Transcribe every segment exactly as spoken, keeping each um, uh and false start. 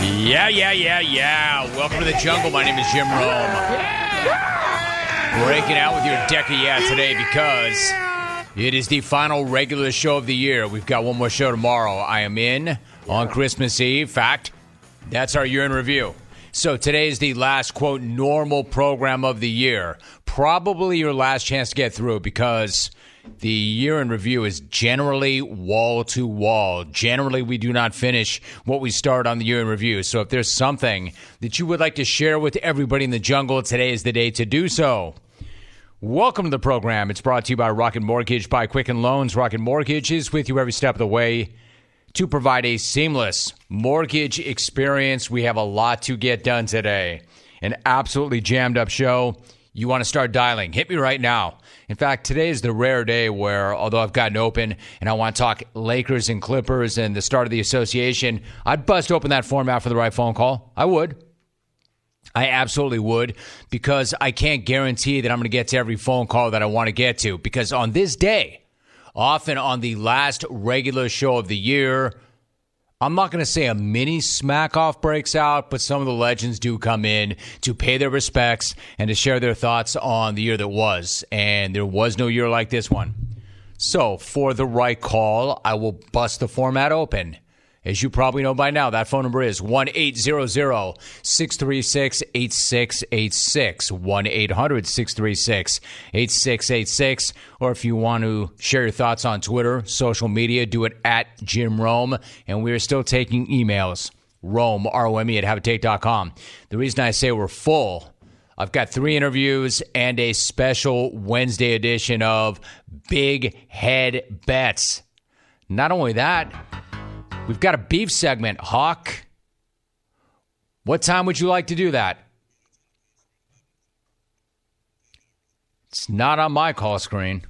Yeah, yeah, yeah, yeah. Welcome to the jungle. My name is Jim Rome. Breaking out with your deck of yeah today because it is the final regular show of the year. We've got one more show tomorrow. I am in on Christmas Eve. Fact, that's our year in review. So today is the last, quote, normal program of the year. Probably your last chance to get through because the year in review is generally wall to wall. Generally, we do not finish what we start on the year in review. So if there's something that you would like to share with everybody in the jungle, today is the day to do so. Welcome to the program. It's brought to you by Rocket Mortgage by Quicken Loans. Rocket Mortgage is with you every step of the way to provide a seamless mortgage experience. We have a lot to get done today. An absolutely jammed up show. You want to start dialing? Hit me right now. In fact, today is the rare day where, although I've gotten open and I want to talk Lakers and Clippers and the start of the association, I'd bust open that format for the right phone call. I would. I absolutely would, because I can't guarantee that I'm going to get to every phone call that I want to get to. Because on this day, often on the last regular show of the year, I'm not going to say a mini smack-off breaks out, but some of the legends do come in to pay their respects and to share their thoughts on the year that was. And there was no year like this one. So for the right call, I will bust the format open. As you probably know by now, that phone number is one eight hundred, six three six, eight six eight six, one eight hundred, six three six, eight six eight six. Or if you want to share your thoughts on Twitter, social media, do it at Jim Rome. And we are still taking emails, Rome, R O M E, at habitate dot com. The reason I say we're full, I've got three interviews and a special Wednesday edition of Big Head Bets. Not only that, we've got a beef segment. Hawk, what time would you like to do that? It's not on my call screen.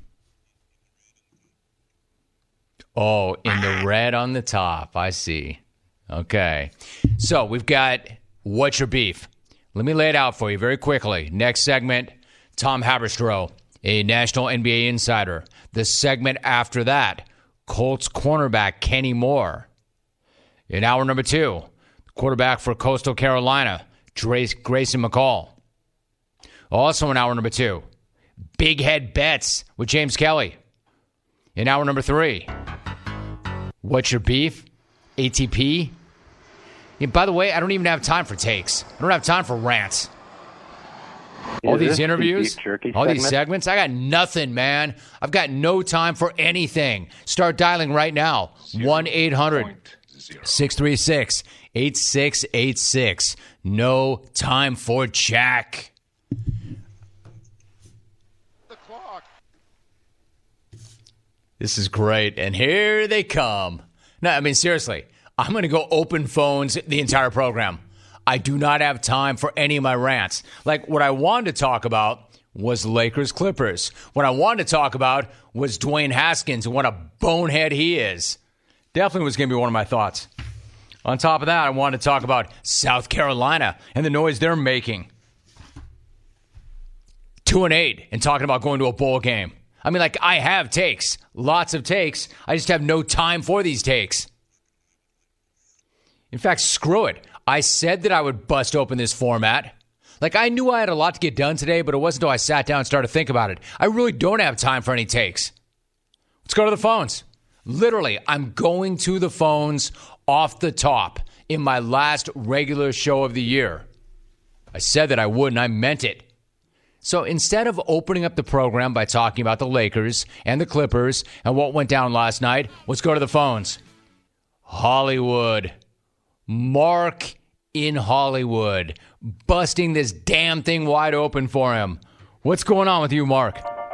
Oh, in the red on the top. I see. Okay. So we've got What's Your Beef? Let me lay it out for you very quickly. Next segment, Tom Haberstroh, a national N B A insider. The segment after that, Colts cornerback Kenny Moore. In hour number two, quarterback for Coastal Carolina, Grayson McCall. Also in hour number two, Big Head Bets with James Kelly. In hour number three, What's Your Beef? A T P. And by the way, I don't even have time for takes. I don't have time for rants. All these interviews, all these segments, I got nothing, man. I've got no time for anything. Start dialing right now. one eight hundred, six three six, eight six eight six. No time for Jack. The clock. This is great. And here they come. No, I mean, seriously, I'm going to go open phones the entire program. I do not have time for any of my rants. Like, what I wanted to talk about was Lakers Clippers. What I wanted to talk about was Dwayne Haskins and what a bonehead he is. Definitely was going to be one of my thoughts. On top of that, I wanted to talk about South Carolina and the noise they're making. Two and eight and talking about going to a bowl game. I mean, like, I have takes. Lots of takes. I just have no time for these takes. In fact, screw it. I said that I would bust open this format. Like, I knew I had a lot to get done today, but it wasn't until I sat down and started to think about it. I really don't have time for any takes. Let's go to the phones. Literally, I'm going to the phones off the top in my last regular show of the year. I said that I would, and I meant it. So instead of opening up the program by talking about the Lakers and the Clippers and what went down last night, let's go to the phones. Hollywood. Mark in Hollywood, busting this damn thing wide open for him. What's going on with you, Mark?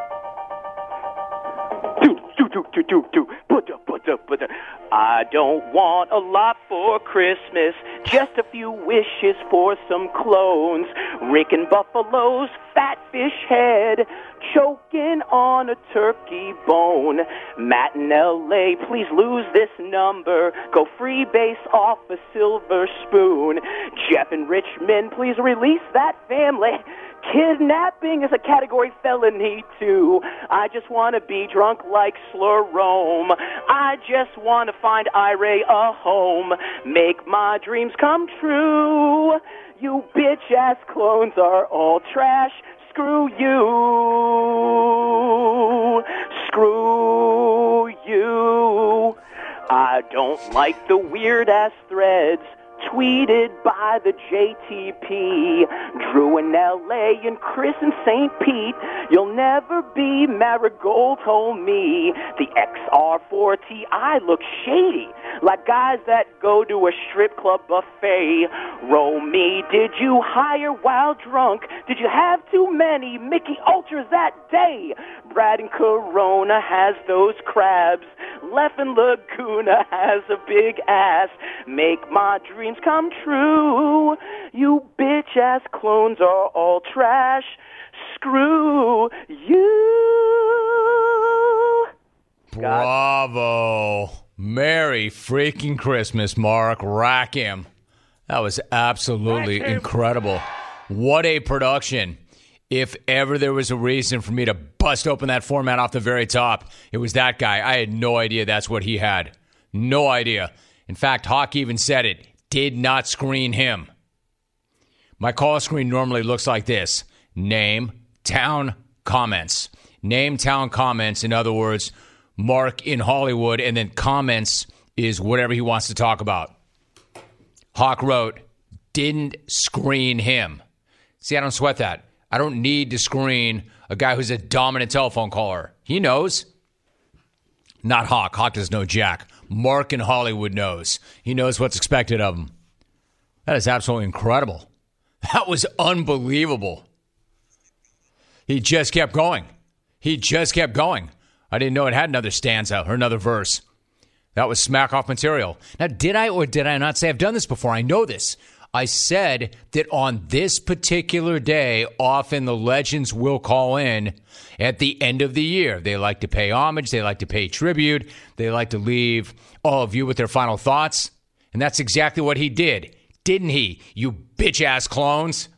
Do, do, do, do, do, do. Put up, put up, put up. I don't want a lot for Christmas, just a few wishes for some clones. Rick and Buffalo's fat fish head, choking on a turkey bone. Matt in L A, please lose this number. Go free base off a silver spoon. Jeff in Richmond, please release that family. Kidnapping is a category felony, too. I just want to be drunk like Slurome. I just want to find Ira a home. Make my dreams come true. You bitch-ass clones are all trash. Screw you. Screw you. I don't like the weird-ass threads tweeted by the J T P. Drew in L A and Chris in Saint Pete. You'll never be Marigold, told me. The X R four T I looks shady, like guys that go to a strip club buffet. Roll me, did you hire while drunk? Did you have too many Mickey Ultras that day? Brad and Corona has those crabs. Leffen Laguna has a big ass. Make my dreams come true. You bitch-ass clones are all trash. Screw you. Bravo. Merry freaking Christmas, Mark. Rack him. That was absolutely incredible. What a production. If ever there was a reason for me to bust open that format off the very top, it was that guy. I had no idea that's what he had. No idea. In fact, Hawk even said it. Did not screen him. My call screen normally looks like this. Name, town, comments. Name, town, comments. In other words, Mark in Hollywood, and then comments is whatever he wants to talk about. Hawk wrote, didn't screen him. See, I don't sweat that. I don't need to screen a guy who's a dominant telephone caller. He knows. Not Hawk. Hawk doesn't know jack. Mark in Hollywood knows. He knows what's expected of him. That is absolutely incredible. That was unbelievable. He just kept going. He just kept going. I didn't know it had another stanza or another verse. That was smack off material. Now, did I or did I not say I've done this before? I know this. I said that on this particular day, often the legends will call in at the end of the year. They like to pay homage. They like to pay tribute. They like to leave all of you with their final thoughts. And that's exactly what he did. Didn't he, you bitch-ass clones?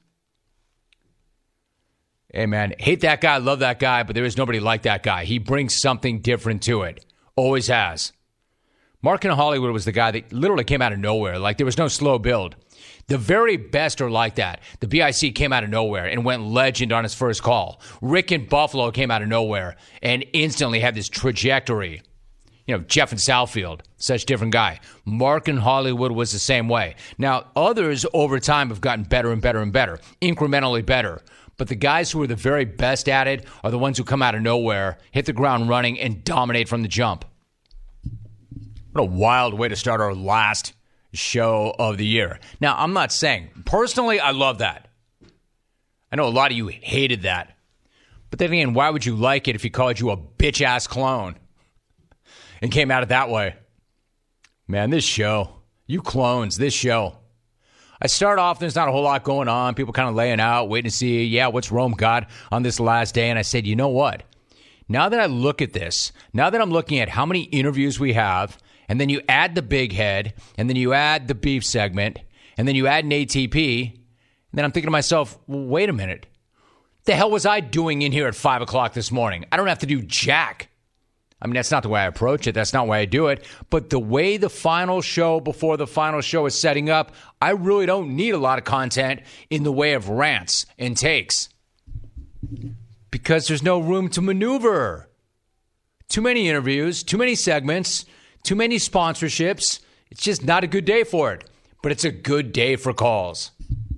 Hey, man, hate that guy, love that guy, but there is nobody like that guy. He brings something different to it. Always has. Mark in Hollywood was the guy that literally came out of nowhere. Like, there was no slow build. The very best are like that. The B I C came out of nowhere and went legend on his first call. Rick in Buffalo came out of nowhere and instantly had this trajectory. You know, Jeff in Southfield, such a different guy. Mark in Hollywood was the same way. Now, others over time have gotten better and better and better, incrementally better. But the guys who are the very best at it are the ones who come out of nowhere, hit the ground running, and dominate from the jump. What a wild way to start our last show of the year. Now, I'm not saying, personally, I love that. I know a lot of you hated that. But then again, why would you like it if he called you a bitch-ass clone and came at it that way? Man, this show, you clones, this show. I start off, there's not a whole lot going on. People kind of laying out, waiting to see, yeah, what's Rome got on this last day? And I said, you know what? Now that I look at this, now that I'm looking at how many interviews we have, and then you add the big head, and then you add the beef segment, and then you add an A T P, and then I'm thinking to myself, well, wait a minute. What the hell was I doing in here at five o'clock this morning? I don't have to do jack. I mean, that's not the way I approach it. That's not the way I do it. But the way the final show before the final show is setting up, I really don't need a lot of content in the way of rants and takes. Because there's no room to maneuver. Too many interviews, too many segments, too many sponsorships. It's just not a good day for it. But it's a good day for calls.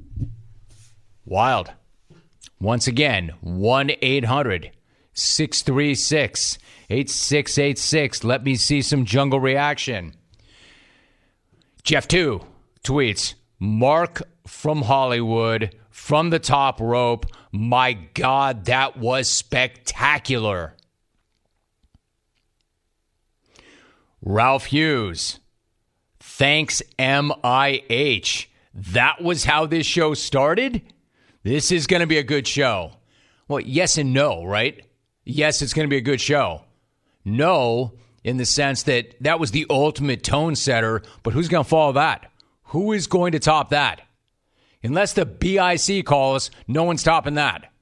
Wild. Once again, one eight hundred six three six eight six eight six. Let me see some jungle reaction. Jeff two tweets, Mark from Hollywood, from the top rope. My God, that was spectacular. Ralph Hughes, thanks M I H. That was how this show started? This is going to be a good show. Well, yes and no, right? Yes, it's going to be a good show. No, in the sense that that was the ultimate tone setter, but who's going to follow that? Who is going to top that? Unless the B I C calls, no one's topping that.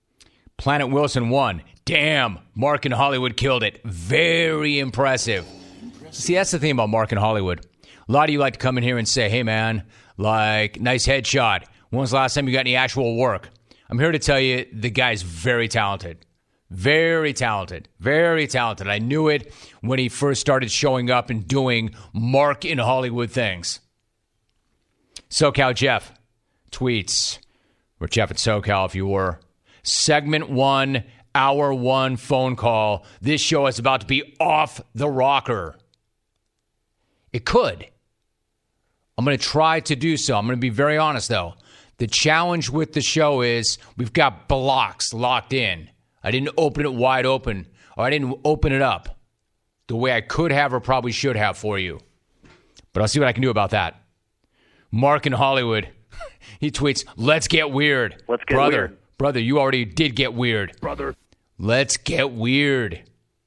Planet Wilson won. Damn, Mark in Hollywood killed it. Very impressive. See, that's the thing about Mark in Hollywood. A lot of you like to come in here and say, hey, man, like, nice headshot. When was the last time you got any actual work? I'm here to tell you the guy's very talented. Very talented. Very talented. I knew it when he first started showing up and doing Mark in Hollywood things. SoCal Jeff tweets, or Jeff at SoCal if you were. Segment one, hour one phone call. This show is about to be off the rocker. It could. I'm going to try to do so. I'm going to be very honest, though. The challenge with the show is we've got blocks locked in. I didn't open it wide open, or I didn't open it up the way I could have or probably should have for you. But I'll see what I can do about that. Mark in Hollywood, he tweets, let's get weird. Let's get brother, weird. Brother, you already did get weird. Brother. Let's get weird.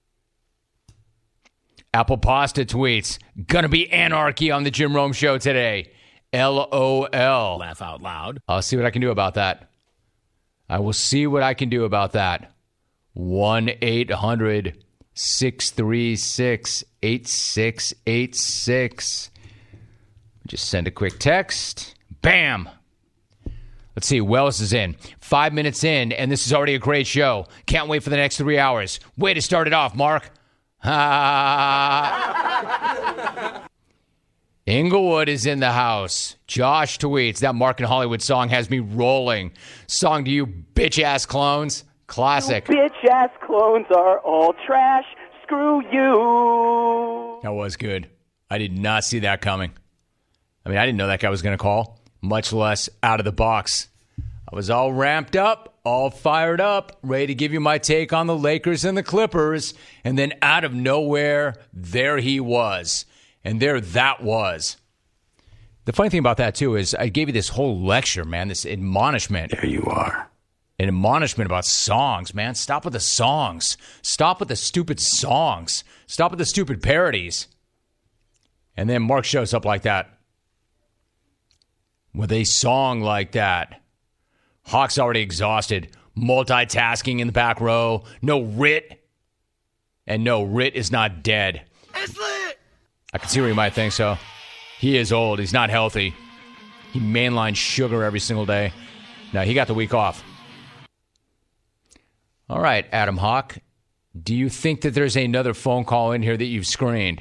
Apple Pasta tweets, gonna be anarchy on the Jim Rome Show today. L O L. Laugh out loud. I'll see what I can do about that. I will see what I can do about that. one eight hundred six three six eight six eight six. Just send a quick text. Bam. Let's see. Wells is in. Five minutes in, and this is already a great show. Can't wait for the next three hours. Way to start it off, Mark. Ah. Inglewood is in the house. Josh tweets, that Mark in Hollywood song has me rolling. Song to you bitch-ass clones. Classic. You bitch-ass clones are all trash. Screw you. That was good. I did not see that coming. I mean, I didn't know that guy was going to call, much less out of the box. I was all ramped up, all fired up, ready to give you my take on the Lakers and the Clippers, and then out of nowhere, there he was. And there that was. The funny thing about that, too, is I gave you this whole lecture, man, this admonishment. There you are. An admonishment about songs, man. Stop with the songs. Stop with the stupid songs. Stop with the stupid parodies. And then Mark shows up like that. With a song like that. Hawk's already exhausted. Multitasking in the back row. No Rit. And no, Rit is not dead. It's lit. I can see where you might think so. He is old. He's not healthy. He mainlines sugar every single day. No, he got the week off. All right, Adam Hawk. Do you think that there's another phone call in here that you've screened?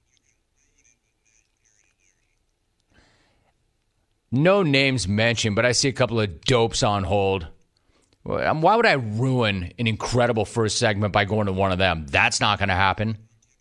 No names mentioned, but I see a couple of dopes on hold. Why would I ruin an incredible first segment by going to one of them? That's not going to happen.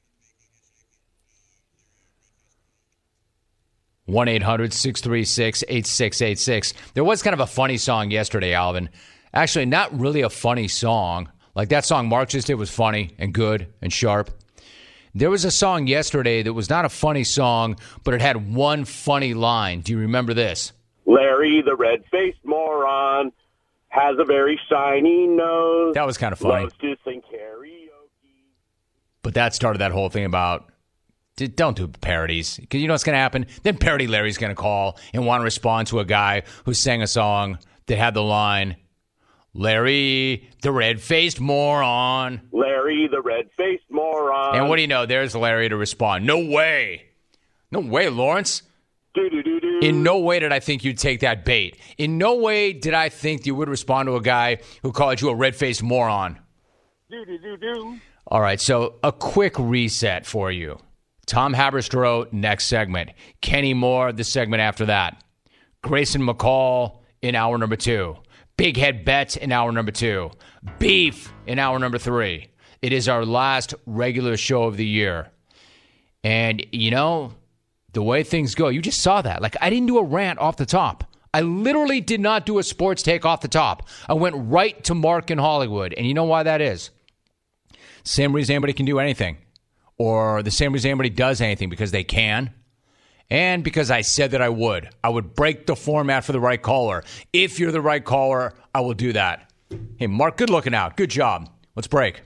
one eight hundred six three six eight six eight six. There was kind of a funny song yesterday, Alvin. Actually, not really a funny song. Like that song Mark just did was funny and good and sharp. There was a song yesterday that was not a funny song, but it had one funny line. Do you remember this? Larry, the red-faced moron, has a very shiny nose. That was kind of funny. Loves to sing karaoke. But that started that whole thing about, don't do parodies, because you know what's going to happen? Then Parody Larry's going to call and want to respond to a guy who sang a song that had the line, Larry, the red-faced moron. Larry, the red-faced moron. And what do you know? There's Larry to respond. No way. No way, Lawrence. Do-do-do-do. In no way did I think you'd take that bait. In no way did I think you would respond to a guy who called you a red-faced moron. Do-do-do-do. All right, so a quick reset for you. Tom Haberstroh, next segment. Kenny Moore, the segment after that. Grayson McCall in hour number two. Big Head Bets in hour number two. Beef in hour number three. It is our last regular show of the year. And, you know, the way things go, you just saw that. Like, I didn't do a rant off the top. I literally did not do a sports take off the top. I went right to Mark in Hollywood. And you know why that is? Same reason anybody can do anything. Or the same reason anybody does anything, because they can. And because I said that I would. I would break the format for the right caller. If you're the right caller, I will do that. Hey, Mark, good looking out. Good job. Let's break.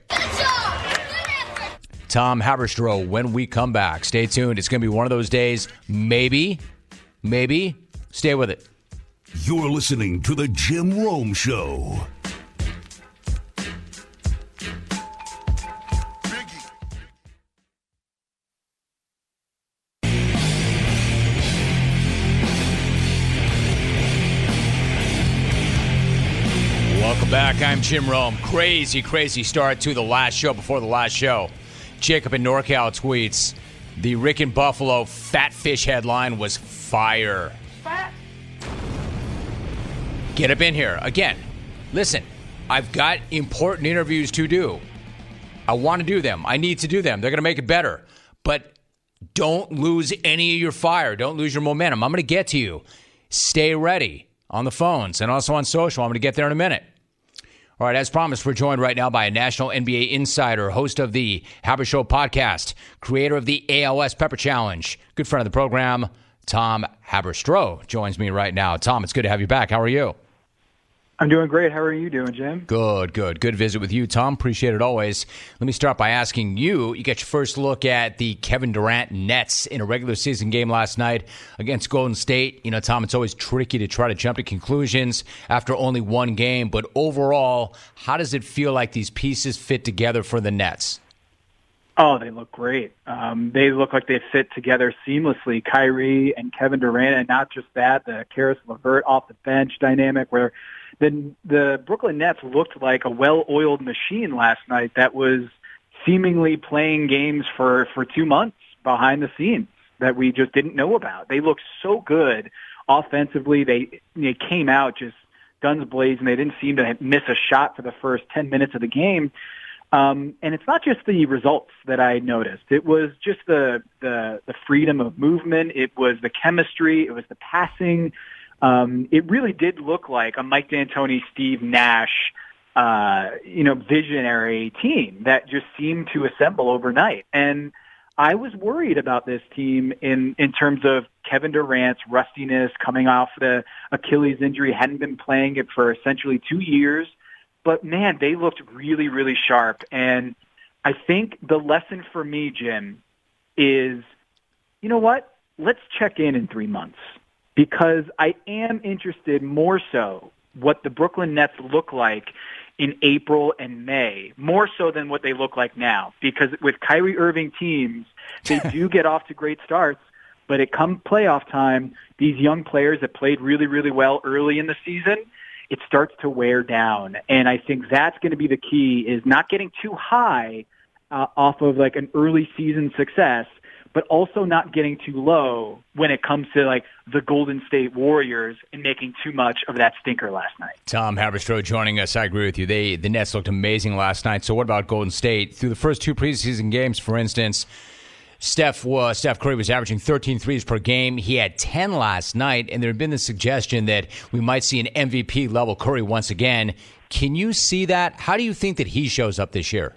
Tom Haberstroh, when we come back. Stay tuned. It's going to be one of those days. Maybe. Maybe. Stay with it. You're listening to The Jim Rome Show. back. I'm Jim Rome. Crazy, crazy start to the last show before the last show. Jacob in NorCal tweets, the Rick and Buffalo Fat Fish headline was fire. Fat. Get up in here. Again, listen, I've got important interviews to do. I want to do them. I need to do them. They're going to make it better. But don't lose any of your fire. Don't lose your momentum. I'm going to get to you. Stay ready on the phones and also on social. I'm going to get there in a minute. All right, as promised, we're joined right now by a national N B A insider, host of the Haber Show podcast, creator of the A L S Pepper Challenge, good friend of the program, Tom Haberstroh joins me right now. Tom, it's good to have you back. How are you? I'm doing great. How are you doing, Jim? Good, good. Good visit with you, Tom. Appreciate it always. Let me start by asking you, you got your first look at the Kevin Durant Nets in a regular season game last night against Golden State. You know, Tom, it's always tricky to try to jump to conclusions after only one game. But overall, how does it feel like these pieces fit together for the Nets? Oh, they look great. Um, they look like they fit together seamlessly. Kyrie and Kevin Durant, and not just that, the Karis LeVert off the bench dynamic where the, the Brooklyn Nets looked like a well-oiled machine last night that was seemingly playing games for, for two months behind the scenes that we just didn't know about. They looked so good offensively. They, they came out just guns blazing. They didn't seem to miss a shot for the first ten minutes of the game. Um, and it's not just the results that I noticed. It was just the, the, the freedom of movement. It was the chemistry. It was the passing. Um, it really did look like a Mike D'Antoni, Steve Nash, uh, you know, visionary team that just seemed to assemble overnight. And I was worried about this team in, in terms of Kevin Durant's rustiness coming off the Achilles injury, hadn't been playing it for essentially two years. But, man, they looked really, really sharp. And I think the lesson for me, Jim, is, you know what? Let's check in in three months because I am interested more so what the Brooklyn Nets look like in April and May, more so than what they look like now. Because with Kyrie Irving teams, they do get off to great starts, but it come playoff time, these young players that played really, really well early in the season, it starts to wear down. And I think that's going to be the key is not getting too high uh, off of like an early season success, but also not getting too low when it comes to like the Golden State Warriors and making too much of that stinker last night. Tom Haberstroh joining us. I agree with you. They The Nets looked amazing last night. So what about Golden State? Through the first two preseason games, for instance, Steph was, Steph Curry was averaging thirteen threes per game. He had ten last night, and there had been the suggestion that we might see an M V P-level Curry once again. Can you see that? How do you think that he shows up this year?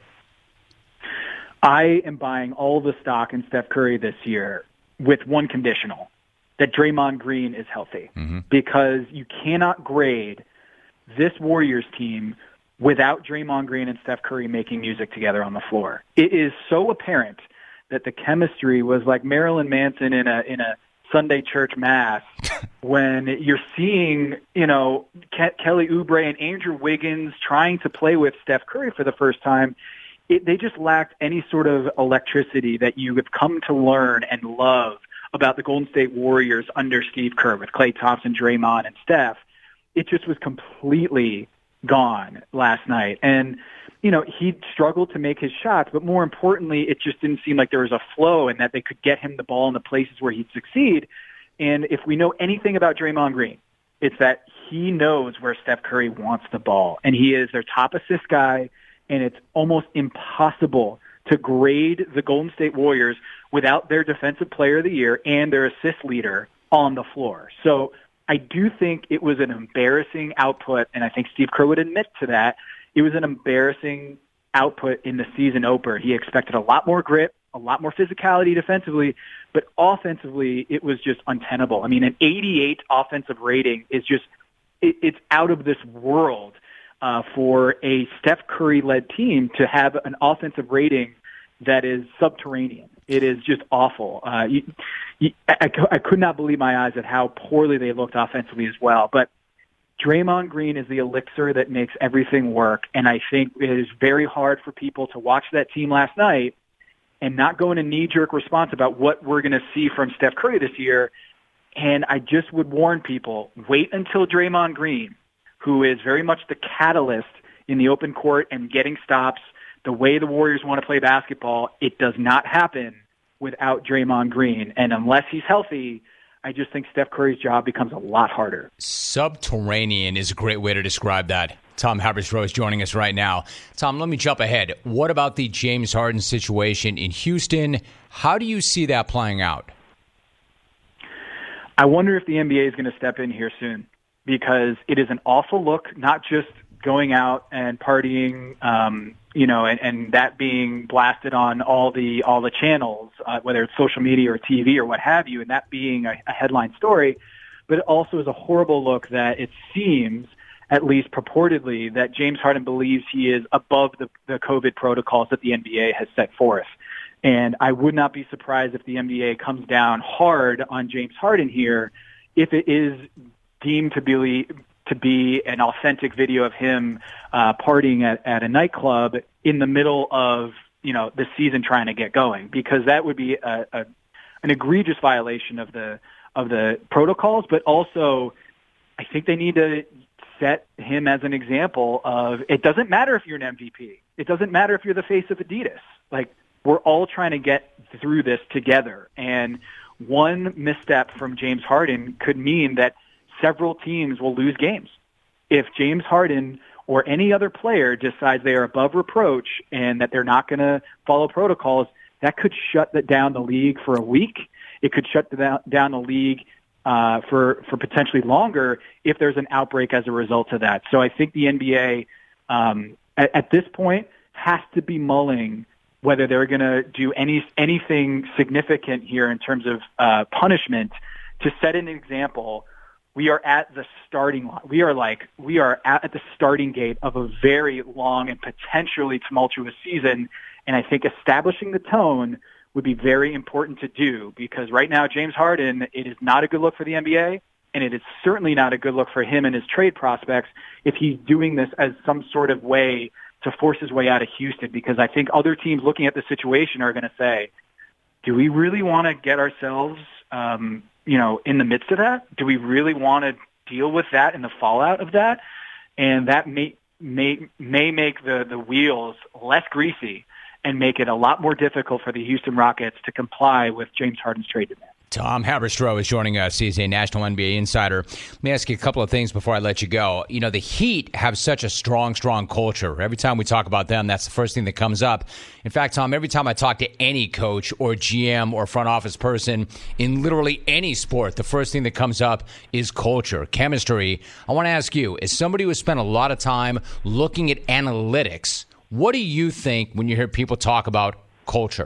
I am buying all the stock in Steph Curry this year with one conditional, that Draymond Green is healthy. Mm-hmm. Because you cannot grade this Warriors team without Draymond Green and Steph Curry making music together on the floor. It is so apparent that the chemistry was like Marilyn Manson in a in a Sunday church mass when you're seeing, you know, Ke- Kelly Oubre and Andrew Wiggins trying to play with Steph Curry for the first time. It, they just lacked any sort of electricity that you have come to learn and love about the Golden State Warriors under Steve Kerr with Klay Thompson, Draymond, and Steph. It just was completely gone last night. And you know, he struggled to make his shots, but more importantly, it just didn't seem like there was a flow and that they could get him the ball in the places where he'd succeed. And if we know anything about Draymond Green, it's that he knows where Steph Curry wants the ball. And he is their top assist guy, and it's almost impossible to grade the Golden State Warriors without their defensive player of the year and their assist leader on the floor. So I do think it was an embarrassing output, and I think Steve Kerr would admit to that. It was an embarrassing output in the season opener. He expected a lot more grit, a lot more physicality defensively, but offensively, it was just untenable. I mean, an eighty-eight offensive rating is just, it, it's out of this world uh, for a Steph Curry-led team to have an offensive rating that is subterranean. It is just awful. Uh, you, you, I, I could not believe my eyes at how poorly they looked offensively as well, but Draymond Green is the elixir that makes everything work, and I think it is very hard for people to watch that team last night and not go in a knee-jerk response about what we're going to see from Steph Curry this year. And I just would warn people, wait until Draymond Green, who is very much the catalyst in the open court and getting stops the way the Warriors want to play basketball. It does not happen without Draymond Green. And unless he's healthy, I just think Steph Curry's job becomes a lot harder. Subterranean is a great way to describe that. Tom Haberstroh is joining us right now. Tom, let me jump ahead. What about the James Harden situation in Houston? How do you see that playing out? I wonder if the N B A is going to step in here soon, because it is an awful look, not just going out and partying, um, you know, and, and that being blasted on all the all the channels, uh, whether it's social media or T V or what have you, and that being a, a headline story. But it also is a horrible look that it seems, at least purportedly, that James Harden believes he is above the, the COVID protocols that the N B A has set forth. And I would not be surprised if the N B A comes down hard on James Harden here if it is deemed to be to be an authentic video of him uh, partying at, at a nightclub in the middle of, you know, the season trying to get going, because that would be a, a, an egregious violation of the of the protocols. But also, I think they need to set him as an example of, it doesn't matter if you're an M V P. It doesn't matter if you're the face of Adidas. Like, we're all trying to get through this together. And one misstep from James Harden could mean that several teams will lose games. If James Harden or any other player decides they are above reproach and that they're not going to follow protocols, that could shut down the league for a week. It could shut down the league uh, for, for potentially longer if there's an outbreak as a result of that. So I think the N B A um, at, at this point has to be mulling whether they're going to do any anything significant here in terms of uh, punishment to set an example. We are at the starting line. We are like, we are at, at the starting gate of a very long and potentially tumultuous season. And I think establishing the tone would be very important to do, because right now, James Harden, it is not a good look for the N B A, and it is certainly not a good look for him and his trade prospects if he's doing this as some sort of way to force his way out of Houston, because I think other teams looking at the situation are going to say, do we really want to get ourselves, um, you know, in the midst of that? Do we really want to deal with that and the fallout of that? And that may may may make the, the wheels less greasy and make it a lot more difficult for the Houston Rockets to comply with James Harden's trade demand. Tom Haberstroh is joining us. He's a national N B A insider. Let me ask you a couple of things before I let you go. You know, the Heat have such a strong, strong culture. Every time we talk about them, that's the first thing that comes up. In fact, Tom, every time I talk to any coach or G M or front office person in literally any sport, the first thing that comes up is culture, chemistry. I want to ask you, as somebody who has spent a lot of time looking at analytics, what do you think when you hear people talk about culture?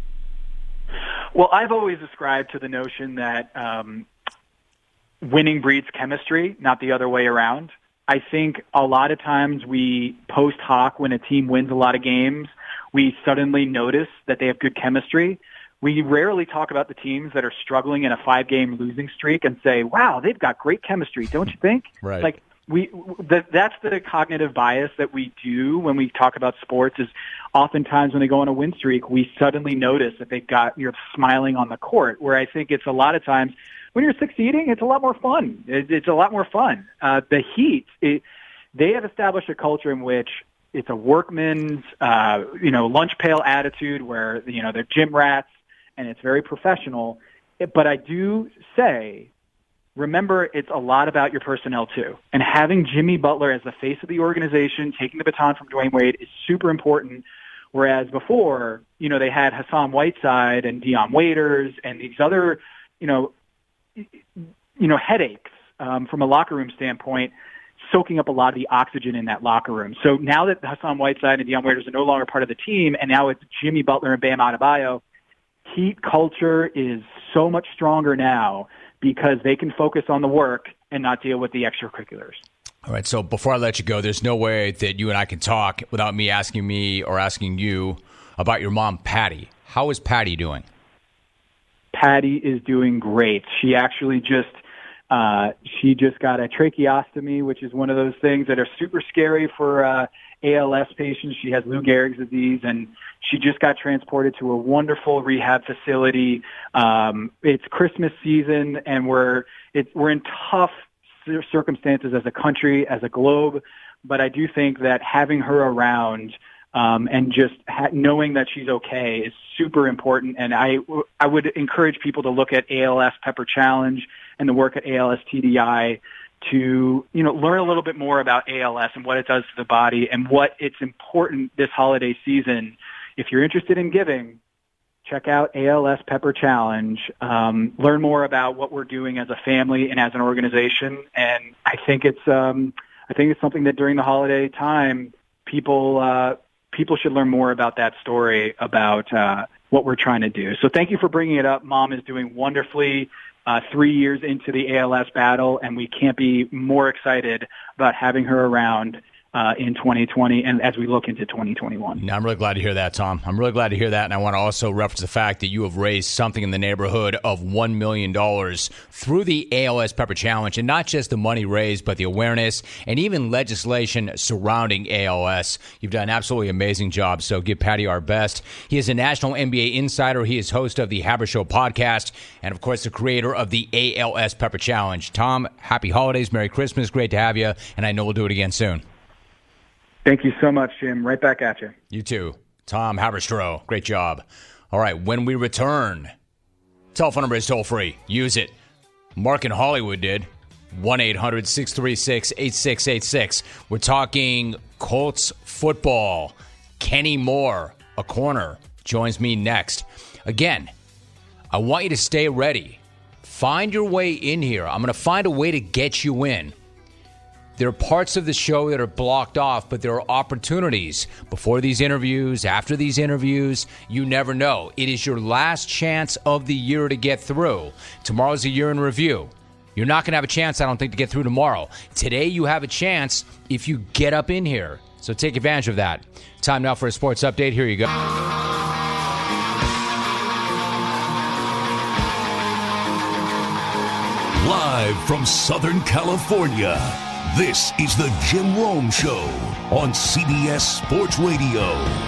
Well, I've always ascribed to the notion that um, winning breeds chemistry, not the other way around. I think a lot of times we post hoc, when a team wins a lot of games, we suddenly notice that they have good chemistry. We rarely talk about the teams that are struggling in a five-game losing streak and say, wow, they've got great chemistry, don't you think? Right. Like, we that that's the cognitive bias that we do when we talk about sports, is oftentimes when they go on a win streak, we suddenly notice that they've got, you're smiling on the court, where I think it's a lot of times when you're succeeding, it's a lot more fun. It, it's a lot more fun. Uh, the Heat, it, they have established a culture in which it's a workman's, uh, you know, lunch pail attitude, where, you know, they're gym rats and it's very professional. But I do say, remember, it's a lot about your personnel too. And having Jimmy Butler as the face of the organization, taking the baton from Dwayne Wade, is super important. Whereas before, you know, they had Hassan Whiteside and Dion Waiters and these other, you know, you know, headaches um, from a locker room standpoint, soaking up a lot of the oxygen in that locker room. So now that Hassan Whiteside and Dion Waiters are no longer part of the team, and now it's Jimmy Butler and Bam Adebayo, Heat culture is so much stronger now, because they can focus on the work and not deal with the extracurriculars. All right, so before I let you go, there's no way that you and I can talk without me asking me or asking you about your mom, Patty. How is Patty doing? Patty is doing great. She actually just uh, she just got a tracheostomy, which is one of those things that are super scary for uh, A L S patients. She has Lou Gehrig's disease, and she just got transported to a wonderful rehab facility. Um, it's Christmas season, and we're it's, we're in tough circumstances as a country, as a globe. but I do think that having her around um, and just ha- knowing that she's okay is super important. And I, I would encourage people to look at A L S Pepper Challenge and the work at A L S T D I to, you know, learn a little bit more about A L S and what it does to the body and what it's important this holiday season. If you're interested in giving, check out A L S Pepper Challenge. Um, learn more about what we're doing as a family and as an organization. And I think it's, um, I think it's something that during the holiday time, people, uh, people should learn more about that story, about uh, what we're trying to do. So thank you for bringing it up. Mom is doing wonderfully. Uh, three years into the A L S battle, and we can't be more excited about having her around uh, in twenty twenty and as we look into twenty twenty-one. No, I'm really glad to hear that, Tom. I'm really glad to hear that, and I want to also reference the fact that you have raised something in the neighborhood of one million dollars through the A L S Pepper Challenge, and not just the money raised, but the awareness and even legislation surrounding A L S. You've done an absolutely amazing job, so give Patty our best. He is a national N B A insider. He is host of the Haber Show podcast, and, of course, the creator of the A L S Pepper Challenge. Tom, happy holidays, Merry Christmas, great to have you, and I know we'll do it again soon. Thank you so much, Jim. Right back at you. You too. Tom Haberstroh. Great job. All right, when we return, telephone number is toll-free. Use it. Mark in Hollywood did. one eight hundred six three six eight six eight six. We're talking Colts football. Kenny Moore, a corner, joins me next. Again, I want you to stay ready. Find your way in here. I'm going to find a way to get you in. There are parts of the show that are blocked off, but there are opportunities before these interviews, after these interviews. You never know. It is your last chance of the year to get through. Tomorrow's a year in review. You're not going to have a chance, I don't think, to get through tomorrow. Today, you have a chance if you get up in here. So take advantage of that. Time now for a sports update. Here you go. Live from Southern California, this is the Jim Rome Show on C B S Sports Radio.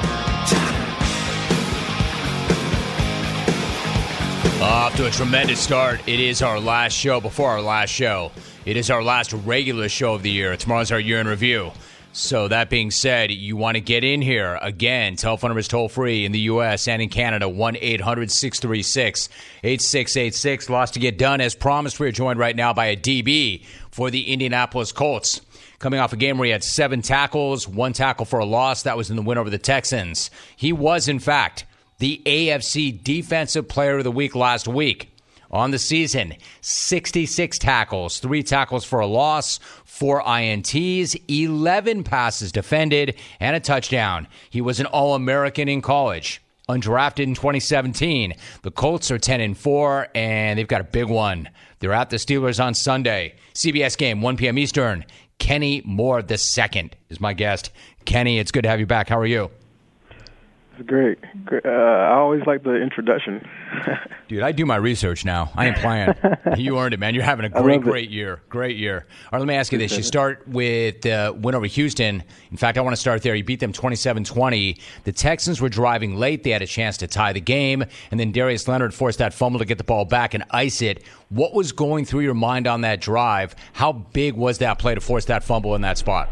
Off to a tremendous start. It is our last show before our last show. It is our last regular show of the year. Tomorrow's our year in review. So that being said, you want to get in here. Again, telephone number is toll-free in the U S and in Canada, one eight hundred six three six eight six eight six. Lots to get done. As promised, we are joined right now by a D B for the Indianapolis Colts. Coming off a game where he had seven tackles, one tackle for a loss. That was in the win over the Texans. He was, in fact, the A F C Defensive Player of the Week last week. On the season, sixty-six tackles, three tackles for a loss, four I N Ts, eleven passes defended, and a touchdown. He was an All-American in college. Undrafted in twenty seventeen. The Colts are ten and four, and they've got a big one. They're at the Steelers on Sunday. C B S game, one p.m. Eastern. Kenny Moore the second is my guest. Kenny, it's good to have you back. How are you? It's great. great. Uh, I always like the introduction. Dude, I do my research now. I ain't playing. You earned it, man. You're having a great, great year. Great year. All right, let me ask you this. You start with uh, win over Houston. In fact, I want to start there. You beat them twenty-seven twenty. The Texans were driving late. They had a chance to tie the game, and then Darius Leonard forced that fumble to get the ball back and ice it. What was going through your mind on that drive? How big was that play to force that fumble in that spot?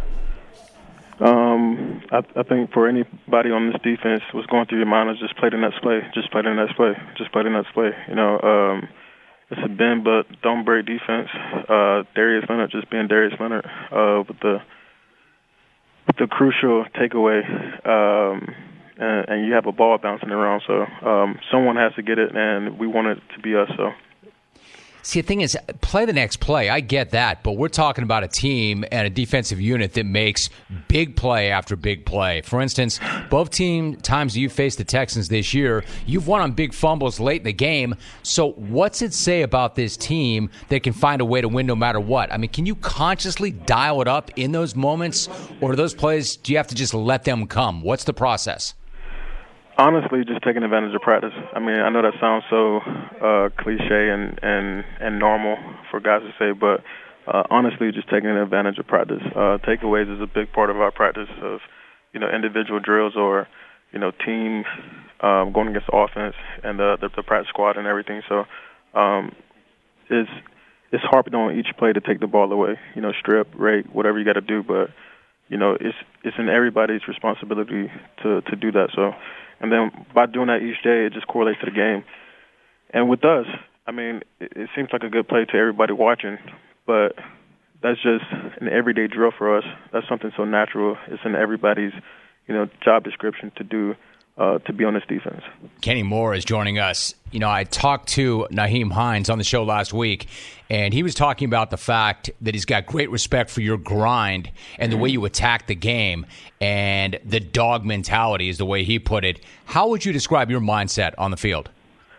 Um, I, I think for anybody on this defense, what's going through your mind is just play the next play, just play the next play, just play the next play. You know, um, it's a bend but don't break defense. Uh, Darius Leonard just being Darius Leonard uh, with the with the crucial takeaway, um, and, and you have a ball bouncing around, so um, someone has to get it, and we want it to be us. So. See, the thing is, play the next play. I get that, but we're talking about a team and a defensive unit that makes big play after big play. For instance, both team times you faced the Texans this year, you've won on big fumbles late in the game. So what's it say about this team that can find a way to win no matter what? I mean, can you consciously dial it up in those moments, or those plays, do you have to just let them come? What's the process? Honestly, just taking advantage of practice. I mean, I know that sounds so uh, cliche and, and, and normal for guys to say, but uh, honestly, just taking advantage of practice. Uh, takeaways is a big part of our practice of, you know, individual drills or, you know, team um, going against the offense and the, the, the practice squad and everything. So um, it's it's harping on each play to take the ball away. You know, strip, rake, whatever you got to do, but you know, it's it's in everybody's responsibility to, to do that. So, and then by doing that each day, it just correlates to the game. And with us, I mean, it, it seems like a good play to everybody watching, but that's just an everyday drill for us. That's something so natural. It's in everybody's, you know, job description to do, uh, to be on this defense. Kenny Moore is joining us. You know, I talked to Nyheim Hines on the show last week, and he was talking about the fact that he's got great respect for your grind and the way you attack the game, and the dog mentality is the way he put it. How would you describe your mindset on the field?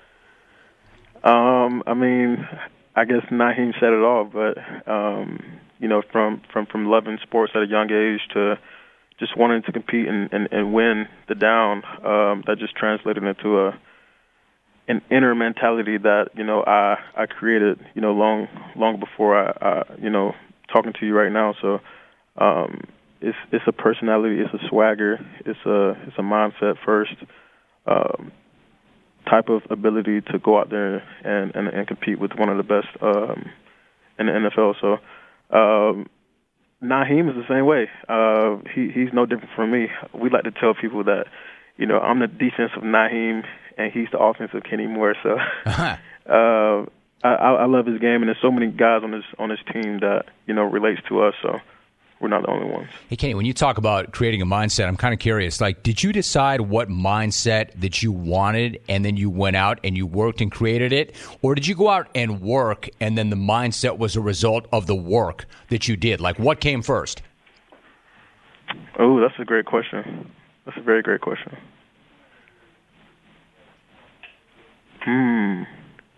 Um, I mean, I guess Nyheim said it all, but, um, you know, from, from, from loving sports at a young age to just wanting to compete and, and, and win the down, um, that just translated into a an inner mentality that, you know, I, I created, you know, long long before I, I, you know, talking to you right now. So um, it's it's a personality, it's a swagger, it's a it's a mindset first. Um, type of ability to go out there and, and, and compete with one of the best um, in the N F L. So um, Nyheim is the same way. Uh, he, he's no different from me. We like to tell people that, you know, I'm the defensive Nyheim and he's the offensive Kenny Moore. So uh, I, I love his game, and there's so many guys on this on this team that, you know, relates to us. So we're not the only ones. Hey, Kenny, when you talk about creating a mindset, I'm kind of curious. Like, did you decide what mindset that you wanted, and then you went out and you worked and created it? Or did you go out and work, and then the mindset was a result of the work that you did? Like, what came first? Oh, that's a great question. That's a very great question. Hmm.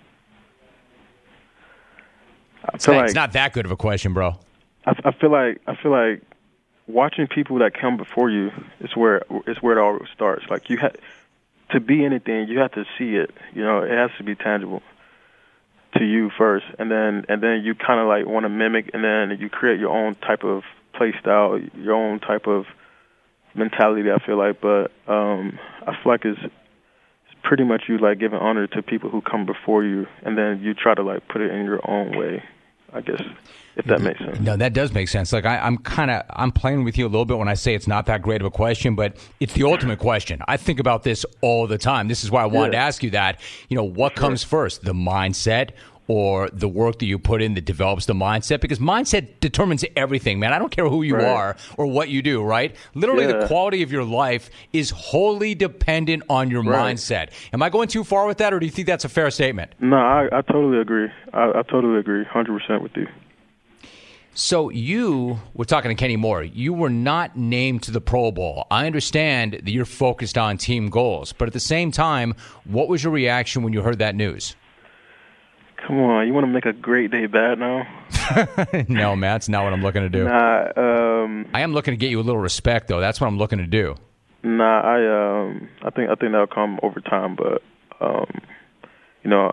I It's feel not, like it's not that good of a question, bro. I, I feel like I feel like watching people that come before you is where is where it all starts. Like, you have to be anything, you have to see it. You know, it has to be tangible to you first, and then and then you kind of like want to mimic, and then you create your own type of play style, your own type of mentality. I feel like, but um, I feel like it's, it's pretty much you like giving honor to people who come before you, and then you try to like put it in your own way, I guess, if that makes sense. No, that does make sense. Like, I, I'm kind of I'm playing with you a little bit when I say it's not that great of a question, but it's the ultimate question. I think about this all the time. This is why I wanted Yeah. to ask you that. You know, what Sure. comes first, the mindset or the work that you put in that develops the mindset? Because mindset determines everything, man. I don't care who you Right. are or what you do, right? Literally, the Yeah. quality of your life is wholly dependent on your Right. mindset. Am I going too far with that, or do you think that's a fair statement? No, I, I totally agree. I, I totally agree, one hundred percent with you. So you, we're talking to Kenny Moore, you were not named to the Pro Bowl. I understand that you're focused on team goals, but at the same time, what was your reaction when you heard that news? Come on, you want to make a great day bad now? No, man, that's not what I'm looking to do. Nah, um, I am looking to get you a little respect, though. That's what I'm looking to do. nah. I um, I think I think that'll come over time, but um, you know,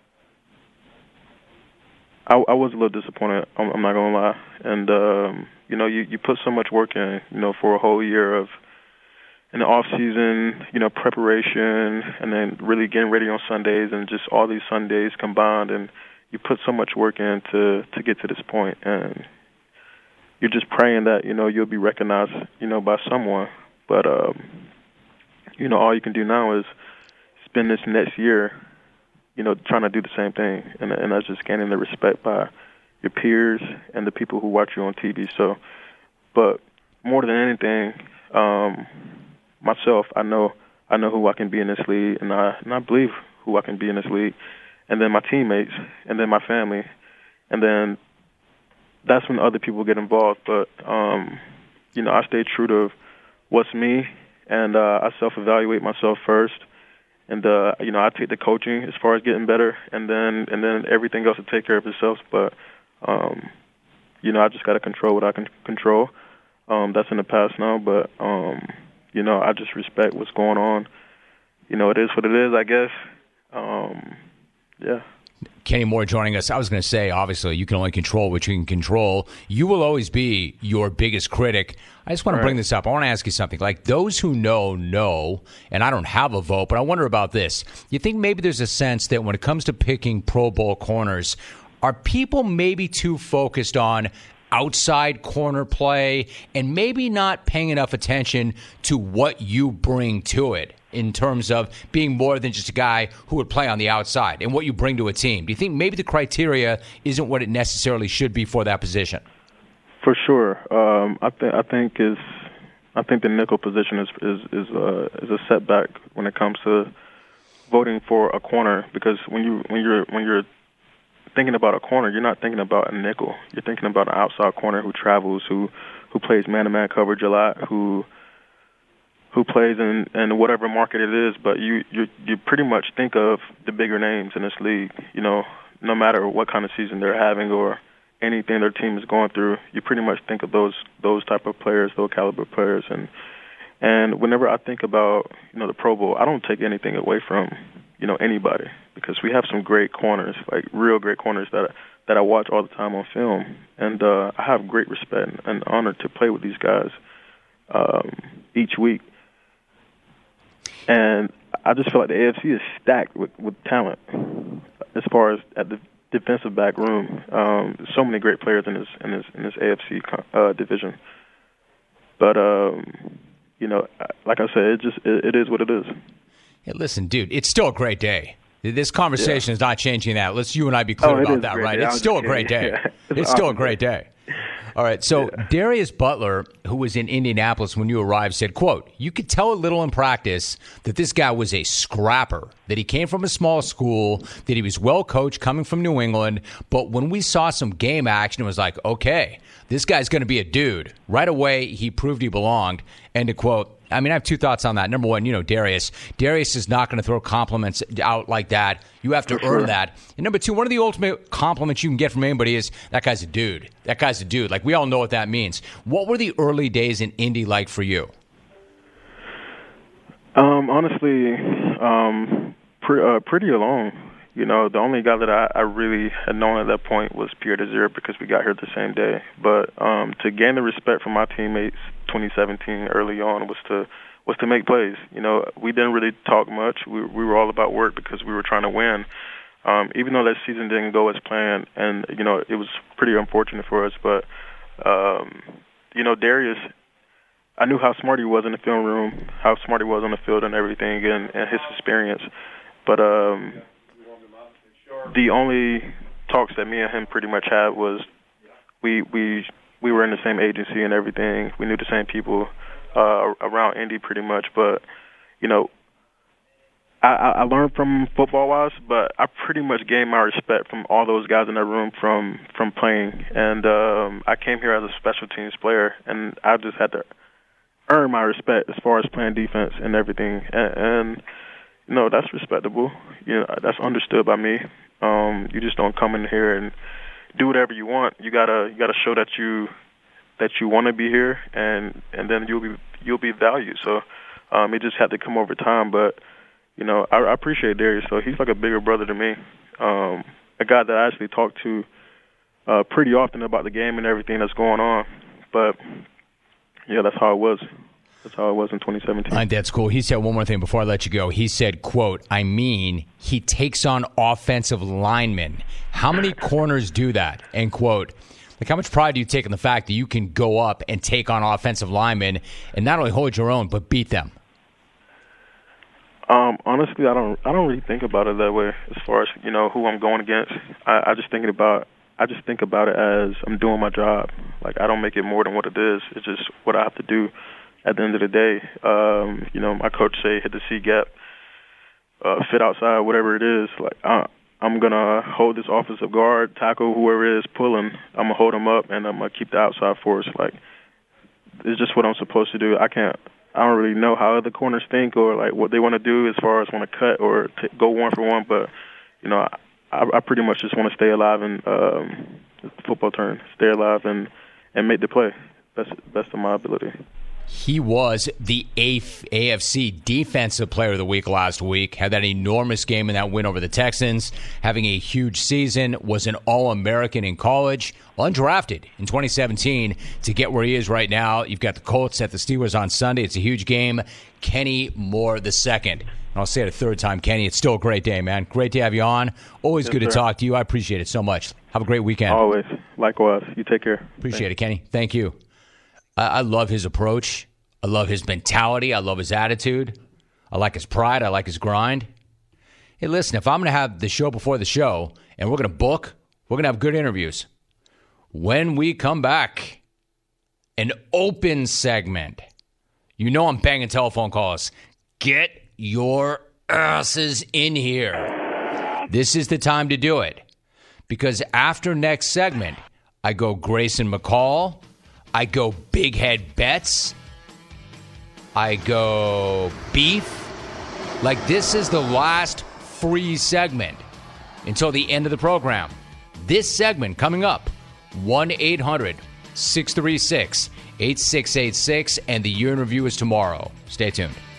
I, I was a little disappointed. I'm, I'm not gonna lie, and um, you know, you, you put so much work in, you know, for a whole year of in the off season, you know, preparation, and then really getting ready on Sundays, and just all these Sundays combined, and you put so much work in to to get to this point, and you're just praying that, you know, you'll be recognized, you know, by someone. But um, you know, all you can do now is spend this next year, you know, trying to do the same thing, and and that's just gaining the respect by your peers and the people who watch you on T V. So, but more than anything, um, myself, I know I know who I can be in this league, and I and I believe who I can be in this league, and then my teammates, and then my family, and then that's when other people get involved. But um, you know, I stay true to what's me, and uh, I self-evaluate myself first. And uh, you know, I take the coaching as far as getting better, and then and then everything else will take care of itself. But um, you know, I just got to control what I can control. Um, that's in the past now, but um, you know, I just respect what's going on. You know, it is what it is, I guess. Um, yeah. Kenny Moore joining us. I was going to say, obviously, you can only control what you can control. You will always be your biggest critic. I just want to Right. bring this up. I want to ask you something. Like, those who know, know, and I don't have a vote, but I wonder about this. You think maybe there's a sense that when it comes to picking Pro Bowl corners, are people maybe too focused on outside corner play and maybe not paying enough attention to what you bring to it in terms of being more than just a guy who would play on the outside and what you bring to a team? Do you think maybe the criteria isn't what it necessarily should be for that position? For sure. Um, I, th- I think is I think the nickel position is is is, uh, is a setback when it comes to voting for a corner, because when you when you're when you're thinking about a corner, you're not thinking about a nickel. You're thinking about an outside corner who travels, who who plays man-to-man coverage a lot, who who plays in, in whatever market it is. But you, you you pretty much think of the bigger names in this league. You know, no matter what kind of season they're having or anything their team is going through, you pretty much think of those those type of players, those caliber players. And and whenever I think about, you know, the Pro Bowl, I don't take anything away from, you know, anybody, because we have some great corners, like real great corners that that I watch all the time on film, and uh, I have great respect and honor to play with these guys um, each week. And I just feel like the A F C is stacked with, with talent as far as at the defensive back room. Um, so many great players in this in this in this A F C uh, division. But um, you know, like I said, it just it, it is what it is. Hey, listen, dude, it's still a great day. This conversation yeah. is not changing that. Let's you and I be clear oh, about that, right? It's still a great day. Yeah, it's it's awesome still a great day. All right, so yeah. Darius Butler, who was in Indianapolis when you arrived, said, quote, "You could tell a little in practice that this guy was a scrapper, that he came from a small school, that he was well coached coming from New England, but when we saw some game action, it was like, okay, this guy's going to be a dude." Right away, he proved he belonged. End of quote. I mean, I have two thoughts on that. Number one, you know, Darius. Darius is not going to throw compliments out like that. You have to sure. earn that. And number two, one of the ultimate compliments you can get from anybody is, that guy's a dude. That guy's a dude. Like, we all know what that means. What were the early days in Indy like for you? Um, honestly, um, pre- uh, pretty alone. You know, the only guy that I, I really had known at that point was Pierre Desir, because we got here the same day. But um, to gain the respect from my teammates twenty seventeen early on was to was to make plays. You know, we didn't really talk much. We, we were all about work because we were trying to win. Um, even though that season didn't go as planned, and, you know, it was pretty unfortunate for us. But, um, you know, Darius, I knew how smart he was in the film room, how smart he was on the field and everything, and, and his experience. But um, the only talks that me and him pretty much had was we we we were in the same agency and everything. We knew the same people uh, around Indy pretty much. But, you know, I, I learned from football-wise, but I pretty much gained my respect from all those guys in that room from, from playing. And um, I came here as a special teams player, and I just had to earn my respect as far as playing defense and everything. And, and you know, that's respectable. You know, that's understood by me. Um, you just don't come in here and do whatever you want. You gotta you gotta show that you that you want to be here, and, and then you'll be you'll be valued. So um, it just had to come over time. But you know, I, I appreciate Darius. So he's like a bigger brother to me, um, a guy that I actually talk to uh, pretty often about the game and everything that's going on. But yeah, that's how it was. That's how it was in twenty seventeen. Uh, that's cool. He said one more thing before I let you go. He said, quote, "I mean, he takes on offensive linemen. How many corners do that?" End quote. Like, how much pride do you take in the fact that you can go up and take on offensive linemen and not only hold your own, but beat them? Um, honestly, I don't. I don't really think about it that way. As far as, you know, who I'm going against, I, I just think about. I just think about it as I'm doing my job. Like, I don't make it more than what it is. It's just what I have to do. At the end of the day, um, you know, my coach say hit the C gap, uh, fit outside, whatever it is. Like, I, I'm gonna hold this offensive guard, tackle whoever it is pulling. I'm gonna hold him up, and I'm gonna keep the outside force. Like, it's just what I'm supposed to do. I can't. I don't really know how other corners think or like what they want to do as far as want to cut or t- go one for one. But you know, I, I pretty much just want to stay alive and um, football term, stay alive and and make the play. Best best of my ability. He was the A F C Defensive Player of the Week last week. Had that enormous game in that win over the Texans. Having a huge season. Was an All-American in college. Undrafted in twenty seventeen to get where he is right now. You've got the Colts at the Steelers on Sunday. It's a huge game. Kenny Moore the second. And I'll say it a third time, Kenny. It's still a great day, man. Great to have you on. Always yes, good sir. to talk to you. I appreciate it so much. Have a great weekend. Always. Likewise. You take care. Appreciate Thanks. it, Kenny. Thank you. I, I love his approach. I love his mentality. I love his attitude. I like his pride. I like his grind. Hey, listen, if I'm going to have the show before the show and we're going to book, we're going to have good interviews. When we come back, an open segment. You know I'm banging telephone calls. Get your asses in here. This is the time to do it. Because after next segment, I go Grayson McCall. I go Big Head Bets. I go beef. Like, this is the last free segment until the end of the program. This segment coming up, one eight hundred six three six eight six eight six, and the year in review is tomorrow. Stay tuned.